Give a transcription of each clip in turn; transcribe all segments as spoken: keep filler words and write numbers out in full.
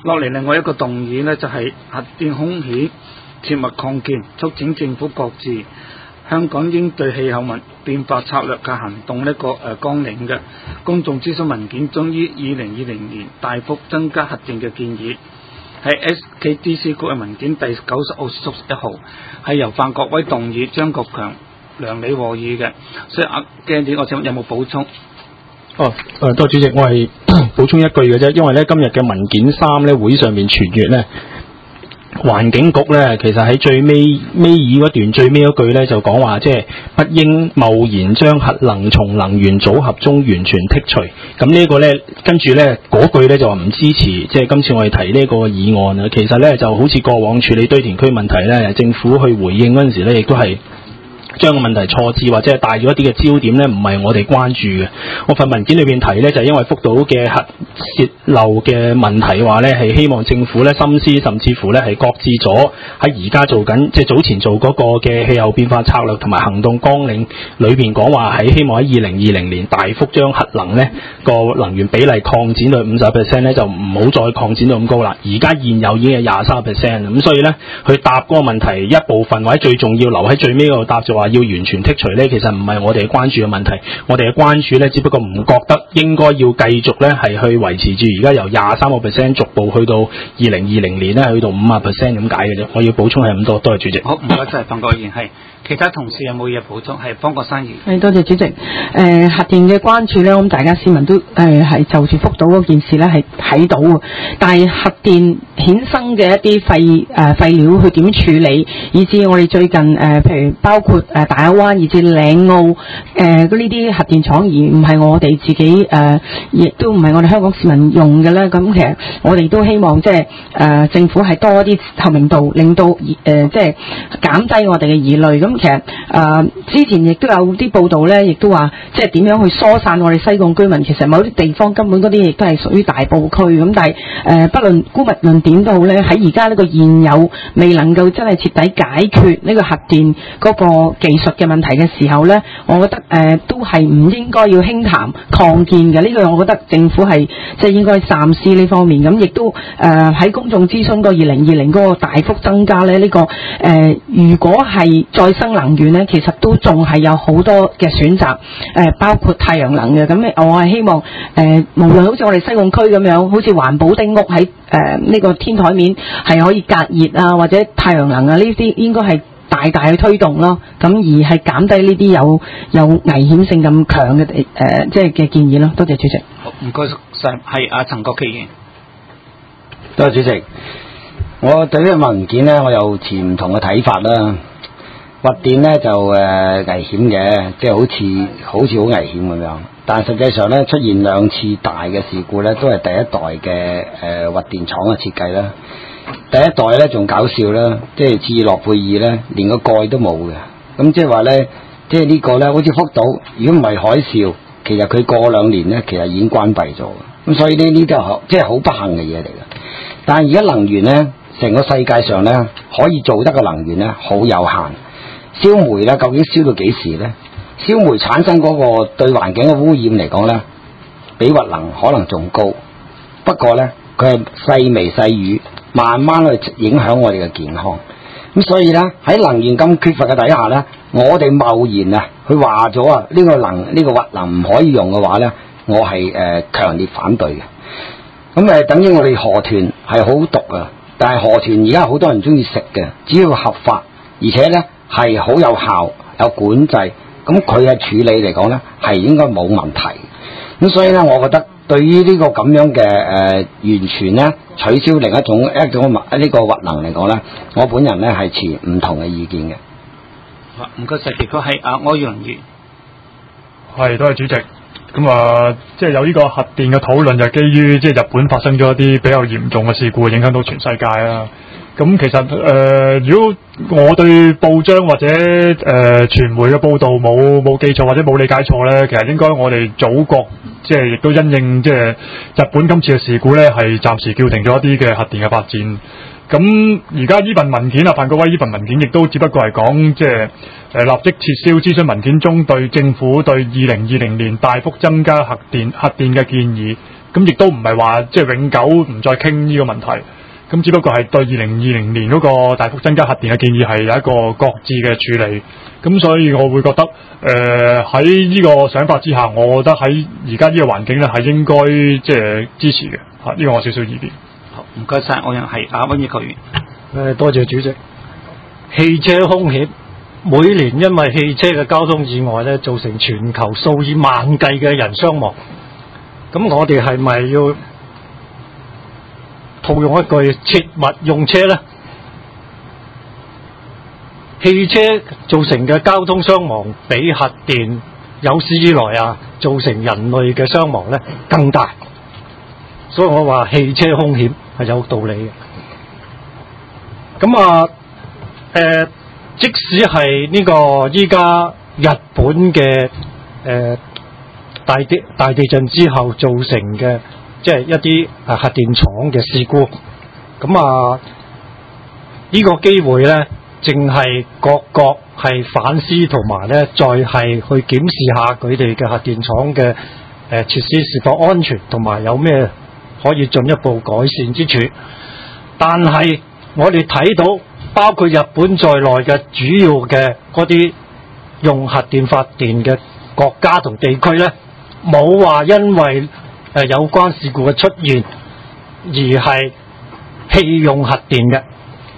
落嚟另外一個動議呢，就係、是、核電風險切勿擴建，促請政府擱置香港應對氣候變化策略嘅行動呢個誒綱領嘅公眾諮詢文件中，於二零二零年大幅增加核電嘅建議，係 S K D C 局嘅文件第九十號縮一號，係由范國威動議，張國強、梁理和議嘅。所以阿經理，我想有冇補充？ 哦，誒，多謝主席，我係補充一句嘅啫，因為咧今日嘅文件三咧會上面傳閱咧，環境局咧其實喺最尾尾二嗰段最尾嗰句咧就講話，即係不應貿然將核能從能源組合中完全剔除。咁呢個咧跟住咧嗰句咧就話唔支持，即係今次我哋提呢個議案啊。其實咧就好似過往處理堆填區問題咧，政府去回應嗰陣時咧，亦都係將個問題錯置或者係帶咗一啲嘅焦點咧，唔係我哋關注嘅。我份文件裏邊提咧，就係、是、因為福島嘅核泄漏嘅問題話咧，係希望政府咧深思，甚至乎咧係擱置咗喺而家做緊，即係早前做嗰個嘅氣候變化策略同埋行動綱領裏邊講話，係希望喺二零二零年大幅將核能咧個能源比例擴展到五十 percent 咧，就唔好再擴展到咁高啦。而家現有已經係廿三 percent，咁所以咧佢答嗰個問題一部分或者最重要留喺最尾嗰度答就話要完全剔除咧，其實唔係我哋關注嘅問題，我哋嘅關注咧，只不過唔覺得應該要繼續咧係去維持住而家由廿三個 percent 逐步去到二零二零年咧去到五十 percent 咁解嘅啫。我要補充係咁多，多謝主席。 好，唔該晒，范國賢。係其他同事有冇嘢補充？係方國珊議員。 係多謝主席。誒、呃、核電嘅關注咧，咁大家市民都誒係、呃、就住福島嗰件事咧係睇到嘅，但係核電衍生嘅一啲廢誒、呃、廢料去點處理，以至我哋最近誒、呃、譬如包括誒、呃、大亞灣以至嶺澳誒呢啲核電廠，而唔係我哋自己誒，亦、呃、都唔係我哋香港市民用嘅咧。咁其實我哋都希望即係誒政府係多一啲透明度，令到誒、呃、即係減低我哋嘅疑慮。咁其實誒、呃、之前亦都有啲報道咧，亦都話即係點樣去疏散我哋西貢居民。其實某啲地方根本嗰啲亦都係屬於大埔區咁，但係誒、呃、不論姑勿論點都好咧，喺而家呢個現有未能夠真係徹底解決呢個核電嗰個技術嘅問題嘅時候咧，我覺得誒、呃、都係唔應該要輕談擴建嘅。呢、這個我覺得政府係即係應該三思呢方面。咁亦都誒喺、呃、公眾諮詢個二零二零嗰個大幅增加咧，呢、這個誒、呃、如果係再生能源咧，其實都仲係有好多嘅選擇，誒、呃、包括太陽能嘅。咁我係希望誒、呃、無論好似我哋西貢區咁樣，好似環保丁屋喺誒呢個天台面係可以隔熱啊，或者太陽能啊，呢啲應該係大大去推動咯。咁而係減低呢啲有有危險性咁強嘅誒、呃、即係嘅建議咯。多謝主席。 好，唔該晒，係阿陳國基議員。 多謝主席。我對呢個文件呢，我有持唔同嘅睇法啦。核電呢就誒、呃、危險嘅，即係好似好似好危險咁樣。但係實際上呢，出現兩次大嘅事故呢，都係第一代嘅誒、呃、核電廠嘅設計啦。第一代呢仲搞笑啦，即係切爾諾貝爾呢，連個蓋都冇嘅。咁即係話呢，即係呢個呢，好似福島，如果唔係海嘯，其實佢過兩年呢，其實已經關閉咗。咁所以呢呢啲係即係好不幸嘅嘢嚟嘅。但係而家能源呢，成個世界上呢，可以做得嘅能源呢，好有限。燒煤咧，究竟燒到幾時呢？燒煤產生嗰個對環境嘅污染嚟講呢，比核能可能仲高。不過呢，佢係細微細雨，慢慢去影響我哋嘅健康。咁所以呢，喺能源咁缺乏嘅底下呢，我哋貿然啊，佢話咗啊，呢個能呢、呢個核能唔可以用嘅話呢，我係誒強烈反對嘅。咁誒，等於我哋河豚係好毒啊，但係河豚而家好多人中意食嘅，只要合法，而且呢，係好有效，有管制，咁佢嘅處理嚟講呢，係應該冇問題。咁所以呢，我覺得對於呢個咁樣嘅誒、呃、完全呢取消另一種一種呢、呢個核能嚟講呢，我本人呢係持唔同嘅意見嘅。 好，唔該晒，結果係阿柯陽瑜。 係，多謝主席。咁啊，即係有呢個核電嘅討論，就基於即係日本發生咗一啲比較嚴重嘅事故，影響到全世界啦。咁其實誒、呃，如果我對報章或者誒、呃、傳媒嘅報導冇冇記錯或者冇理解錯咧，其實應該我哋祖國即係亦都因應即係日本今次嘅事故咧，係暫時叫停咗一啲嘅核電嘅發展。咁而家呢份文件啊，范國威呢份文件亦都只不過係講即係誒立即撤銷諮詢文件中對政府對二零二零年大幅增加核電核電嘅建議。 咁亦都唔係話即係永久唔再傾呢個問題。咁只不過係對二零二零年嗰個大幅增加核電嘅建議係有一個擱置嘅處理，咁所以我會覺得誒喺呢個想法之下，我覺得喺而家呢個環境咧係應該即係支持嘅嚇，呢、這個我少少意見。 好，唔該晒，我人係阿温益球員。 誒，多謝主席。汽車兇險每年因為汽車嘅交通意外咧，造成全球數以萬計嘅人傷亡。咁我哋係咪要套用一句切勿用車呢？汽車造成嘅交通傷亡比核電有史以來啊造成人類嘅傷亡咧更大，所以我話汽車兇險係有道理嘅。咁啊，誒、呃，即使係呢個依家日本嘅誒、呃、大地大地震之後造成嘅。即係一啲啊核電廠嘅事故，咁啊呢、這個機會咧，淨係各國係反思同埋咧，再係去檢視下佢哋嘅核電廠嘅誒、呃、設施是否安全，同埋有咩可以進一步改善之處。但係我哋睇到，包括日本在內嘅主要嘅嗰啲用核電發電嘅國家同地區咧，冇話因為誒有關事故嘅出現，而係棄用核電嘅。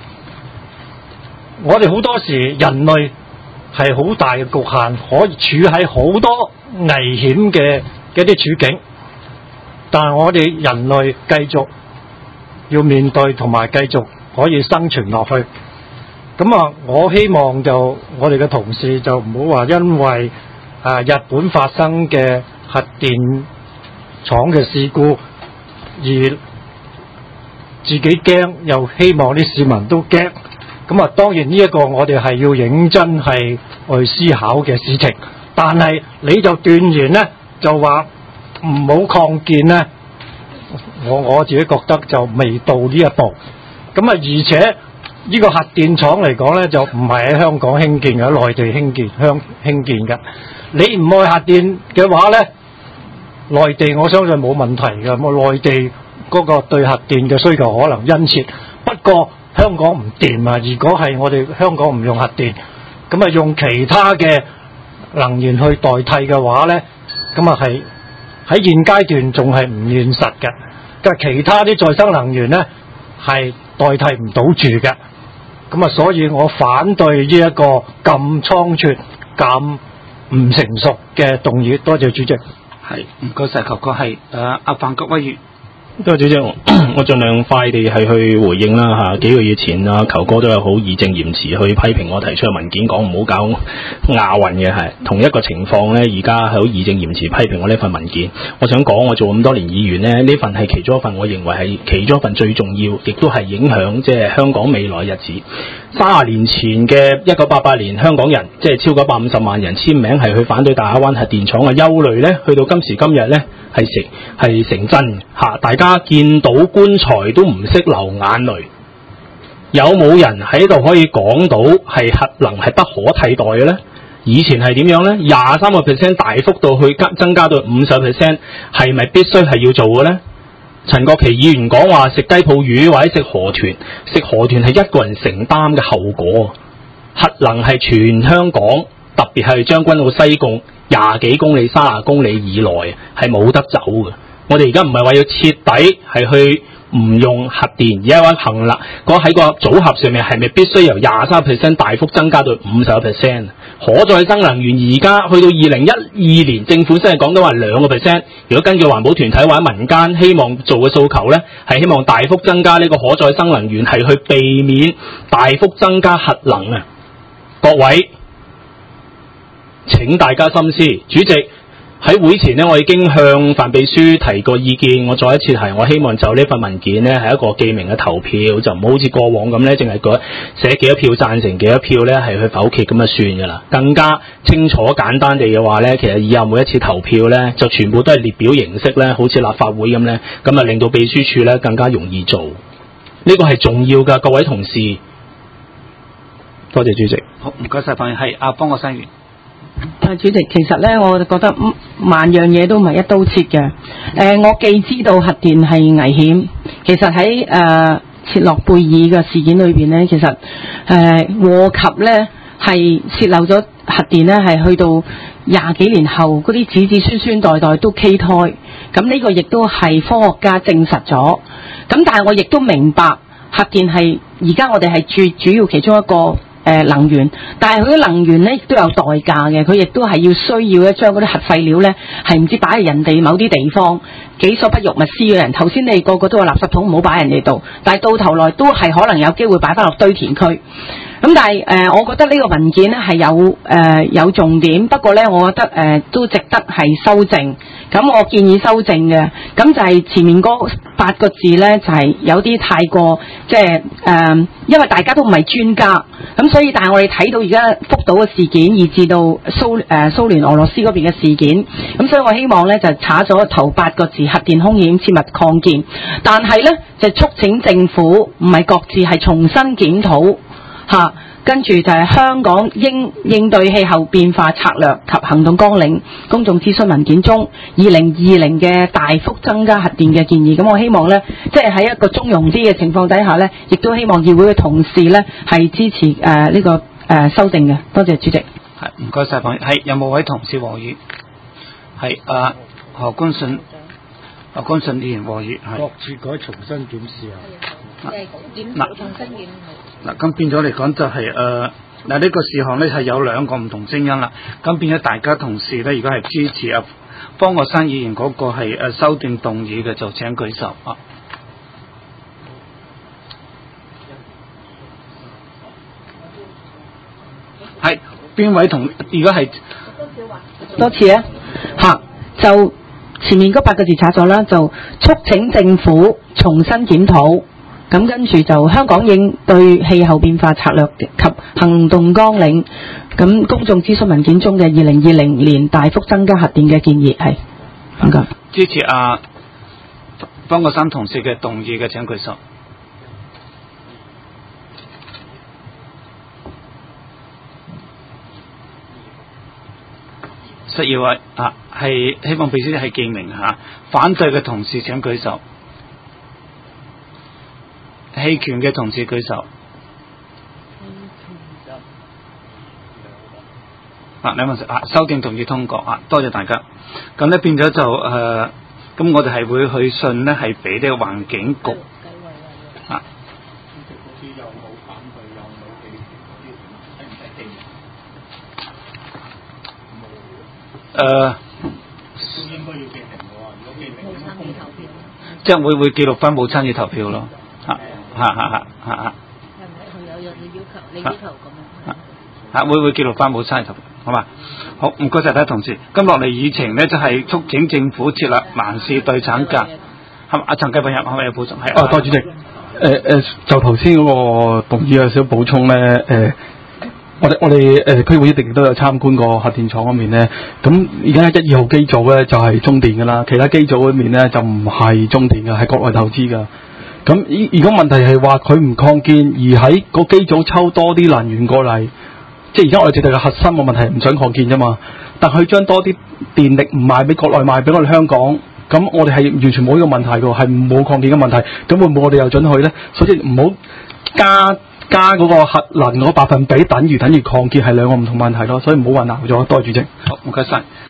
我哋好多時人類係好大嘅局限，可以處喺好多危險嘅嘅一啲處境，但係我哋人類繼續要面對同埋繼續可以生存落去。咁啊，我希望就我哋嘅同事就唔好話因為啊日本發生嘅核電廠嘅事故而自己驚，又希望啲市民都驚。咁啊，當然呢一個我哋係要認真係去思考嘅事情。但係你就斷言呢，就話唔好擴建呢，我我自己覺得就未到呢一步。咁啊，而且呢個核電廠嚟講呢，就唔係喺香港興建嘅，喺內地興建香興建嘅。你唔愛核電嘅話呢，內地我相信冇問題嘅，咁內地嗰個對核電嘅需求可能殷切，不過香港唔掂啊！如果係我哋香港唔用核電，咁啊用其他嘅能源去代替嘅話呢，咁啊係喺現階段仲係唔現實嘅。但係其他啲再生能源呢，係代替唔到住嘅。咁啊，所以我反對呢一個咁倉促、咁唔成熟嘅動議。多謝主席。 係，唔該晒，求個係誒阿范國威議員。 多謝主席，我盡量快地係去回應啦嚇。幾個月前啊，球哥都有好義正言辭去批評我提出嘅文件，講唔好搞亞運嘅係同一個情況呢。而家係好義正言辭批評我呢份文件。我想講，我做咁多年議員呢，呢份係其中一份，我認為係其中一份最重要，亦都係影響即係香港未來日子。三十年前嘅一九八八年，香港人即係超過一百五十萬人簽名係去反對大亞灣核電廠嘅憂慮呢，去到今時今日呢，係成係成真嚇，大家見到棺材都唔識流眼淚。有冇人喺度可以講到係核能係不可替代嘅呢？以前係點樣呢？廿三個 percent 大幅度去增加到五十 percent， 係咪必須係要做嘅呢？陳國旗議員講話食雞泡魚或者食河豚，食河豚係一個人承擔嘅後果。核能係全香港，特別係將軍澳西貢廿幾公里、三十公里以內係冇得走嘅。我哋而家唔係話要徹底係去唔用核電，而係話衡量嗰喺個組合上面係咪必須由廿三 percent 大幅增加到五十 percent？ 可再生能源而家去到二零一二年，政府先係講到話兩個 percent。如果根據環保團體或者民間希望做嘅訴求呢，係希望大幅增加呢個可再生能源，係去避免大幅增加核能啊！各位，請大家深思。主席喺會前呢，我已經向范秘書提過意見，我再一次提，我希望就呢份文件呢係一個記名嘅投票，就唔好好似過往咁呢，淨係改寫幾多票贊成，幾多票呢係去否決咁就算噶啦。更加清楚簡單地嘅話呢，其實以後每一次投票呢，就全部都係列表形式呢，好似立法會咁呢，咁啊令到秘書處呢更加容易做。呢個係重要噶，各位同事。多謝主席。 好，唔該晒，反而係阿方國生議員。 啊，主席，其實咧，我覺得萬樣嘢都唔係一刀切嘅。誒、呃，我既知道核電係危險，其實喺誒切諾貝爾嘅事件裏邊咧，其實誒禍及咧係泄漏咗核電咧，係去到廿幾年後嗰啲子子孫孫代代都畸胎。咁呢個亦都係科學家證實咗。咁但係我亦都明白核電係而家我哋係最主要其中一個。誒能源，但係佢啲能源咧亦都有代價嘅，佢亦都係要需要咧將嗰啲核廢料咧係唔知擺喺人哋某啲地方，己所不欲勿施嘅人。頭先你個個都話垃圾桶唔好擺喺人哋度，但係到頭來都係可能有機會擺翻落堆填區。咁但係誒、呃，我覺得呢個文件咧係有誒、呃、有重點，不過咧我覺得誒、呃、都值得係修正。咁我建議修正嘅，咁就係前面嗰八個字咧就係、是、有啲太過即係誒，因為大家都唔係專家，咁所以但係我哋睇到而家福島嘅事件，以至到蘇誒、呃、蘇聯俄羅斯嗰邊嘅事件，咁所以我希望咧就查咗頭八個字核電風險切勿擴建，但係咧就促請政府唔係擱置，係重新檢討。嚇，跟住就係香港應應對氣候變化策略及行動綱領公眾諮詢文件中二零二零嘅大幅增加核電嘅建議。咁我希望呢，即係喺一個中庸啲嘅情況底下呢，亦都希望議會嘅同事呢係支持誒呢、呃這個誒、呃、修正嘅。多謝主席。 係唔該晒，朋友。係有冇位同事和議？係啊，何君信，何君信議員和議係。 各處改重新檢視啊！ 嗱，重新檢嗱，咁變咗嚟講就係誒嗱呢個事項咧係有兩個唔同聲音啦。咁變咗大家同事咧，如果係支持啊方國珊議員嗰個係誒修訂動議嘅，就請舉手啊。係邊位同？如果係多次啊嚇，就前面嗰八個字查咗啦，就促請政府重新檢討。咁跟住就香港應對氣候變化策略及行動綱領，咁公眾諮詢文件中嘅二零二零年大幅增加核電嘅建議係唔該。 支持啊方國珊同事嘅動議嘅請舉手。實要位啊，係希望秘書係記名嚇。反對嘅同事請舉手。棄權嘅同事舉手。啊，兩問啊，修訂同意通過啊，多謝大家。咁咧變咗就誒，咁、呃、我哋係會去信咧，係俾呢個環境局啊。誒、呃，應該要記名嘅喎，如果記名冇參與投票，即係會會記錄翻冇參與投票咯。嚇嚇嚇嚇嚇嚇。係咪佢有有你要求？你要求咁樣？嚇會會記錄翻冇參與投票，好嘛？好，唔該曬大家同事。咁落嚟議程咧就係、是、促請政府設立男士對產假。係阿陳繼平入係咪有補充？係。 哦，多謝主席。誒、呃、誒、呃，就頭先嗰個動議有少少補充咧，誒、呃。我哋我哋誒區會一定都有參觀過核電廠嗰面咧，咁而家一二號機組咧就係、是、中電噶啦，其他機組嗰面咧就唔係中電嘅，係國內投資噶。咁如果問題係話佢唔擴建，而喺個機組抽多啲能源過嚟，即係而家我哋最大嘅核心嘅問題唔想擴建啫嘛，但佢將多啲電力唔賣俾國內，賣俾我哋香港，咁我哋係完全冇呢個問題嘅，係冇擴建嘅問題，咁會唔會我哋又准許咧？所以唔好加。加嗰個核能嗰百分比等於等於擴建係兩個唔同問題咯，所以唔好混淆咗。多謝主席。 好，唔該晒。